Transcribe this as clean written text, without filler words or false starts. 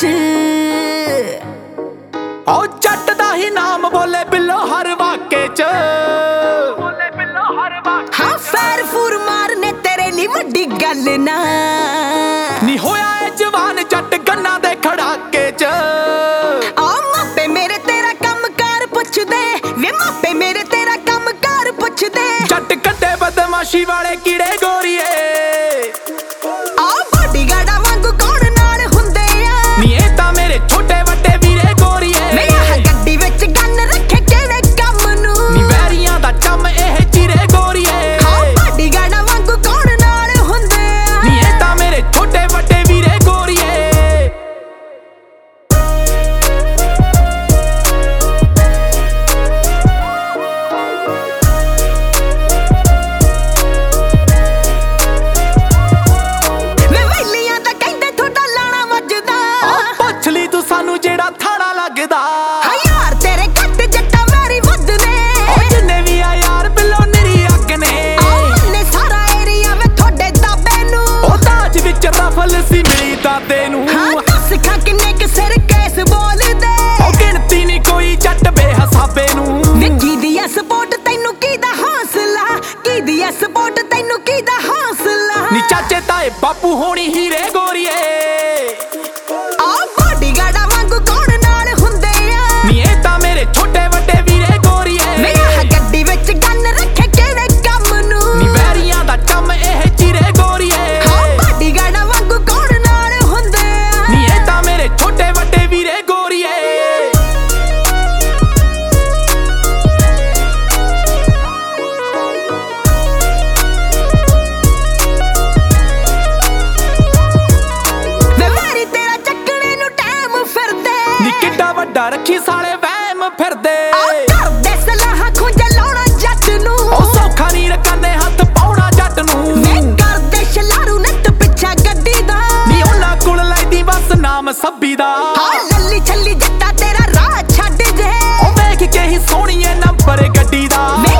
ओ जट दा ही नाम बोले बिल्लो हर वाके च। हाँ फैर फूर मारने तेरे ली वड्डी गल ना नी होया ए जवान जट गन्ना दे खड़ाके च। आ मापे मेरे तेरा कम कार पुछ दे वे मापे मेरे तेरा कम कार पुछ दे। जट कड्डे बदमाशी वाले कीड़े गोरीए आ बॉडीगार्डा वांगू कौन नाल हुंदे आ नी ए तां मेरे छोटे वड्डे वीरे गोरीए। मैं आह गड्डी विच गन रखे किहड़े कम नू नी वैरियां दा चम एह चीरे गोरीए। हाँ बॉडीगार्डा वांगू कौन नाल हुंदे आ नी ए तां मेरे छोटे वड्डे वीरे गोरीए। सानू जेड़ा थाना लगदा हाँ यार तेरे घट जट्टा मेरी वध ने ओ जिन्ने भी आ यार बिल्लो निरी अग ने। मन्ने सारा एरिया वे थोड़े दाबे नू ओ ताज विच रफल सी मिली दादे नू। हाँ दस खा किन्ने के सिर केस बोल दे ओ गिनती नी कोई जट बेहिसाबे नू। वे की दिया सपोर्ट तैनू कीदा हौसला की दिया सपोर्ट तैनू कीदा हौसला नी चाचे ताए बापू होनी हीरे गोरीए। बॉडीगार्डा वांगू कौन नाल हुंदे आ नी ए तां मेरे छोटे वड्डे वीरे गोरीए। मैं आह गड्डी विच गन रखे किहड़े कम नू नी वैरियां दा चम एह चीरे गोरीए। हाँ बॉडीगार्डा वांगू कौन नाल हुंदे आ नी ए तां मेरे छोटे वड्डे वीरे गोरीए। ਵੱਡਾ ਰੱਖੀ ਸਾਲੇ ਵਹਿਮ ਫਿਰਦੇ ਕਰਦੇ ਸਲਾਹਾਂ ਖੁੰਝ ਲਾਉਣਾ ਜੱਟ ਨੂੰ ਉਹ ਸੌਖਾ ਨਹੀਂ ਰਕਾਨੇ ਹੱਥ ਪਾਉਣਾ ਜੱਟ ਨੂੰ। ਮੈਂ ਕਰਦੇ ਸ਼ਲਾਰੂ ਨੱਟ ਪਿੱਛਾ ਗੱਡੀ ਦਾ ਨੀ ਉਹਨਾਂ ਕੋਲ ਲੈਦੀ ਬਸ ਨਾਮ ਸੱਬੀ ਦਾ। ਹਾਂ ਲੱਲੀ ਛੱਲੀ ਜੱਟਾ ਤੇਰਾ ਰਾਹ ਛੱਡ ਜੇ ਉਹ ਵੇਖ ਕੇ ਹੀ ਸੋਹਣੀਏ ਨੰਬਰ ਗੱਡੀ ਦਾ।